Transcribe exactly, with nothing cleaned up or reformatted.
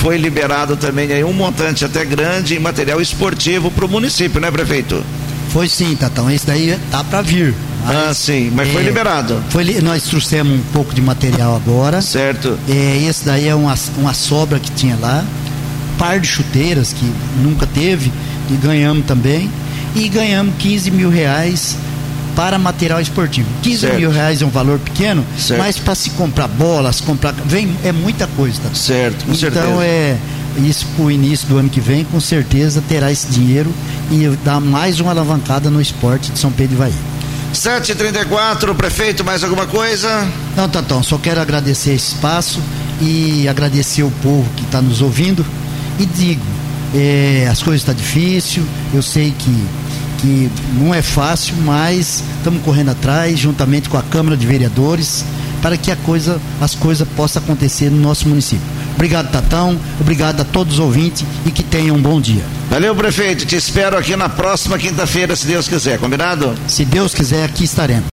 foi liberado também aí um montante até grande em material esportivo para o município, né, prefeito? Foi sim, Tatão, esse daí tá para vir. Mas, ah, sim, mas é, foi liberado. Foi, nós trouxemos um pouco de material agora. Certo. É, esse daí é uma, uma sobra que tinha lá, par de chuteiras que nunca teve, e ganhamos também. E ganhamos quinze mil reais para material esportivo. quinze certo. Mil reais é um valor pequeno, certo. Mas para se comprar bolas, comprar. Vem, é muita coisa, tá? Certo, com então certeza. é. Isso para o início do ano que vem, com certeza terá esse dinheiro e dá mais uma alavancada no esporte de São Pedro Ivaí. sete e trinta e quatro, prefeito, mais alguma coisa? Não, Tatão, só quero agradecer esse espaço e agradecer o povo que está nos ouvindo e digo, é, as coisas estão difíceis, eu sei que, que não é fácil, mas estamos correndo atrás, juntamente com a Câmara de Vereadores, para que a coisa, as coisas possam acontecer no nosso município. Obrigado, Tatão, obrigado a todos os ouvintes e que tenham um bom dia. Valeu, prefeito, te espero aqui na próxima quinta-feira, se Deus quiser, combinado? Se Deus quiser, aqui estaremos.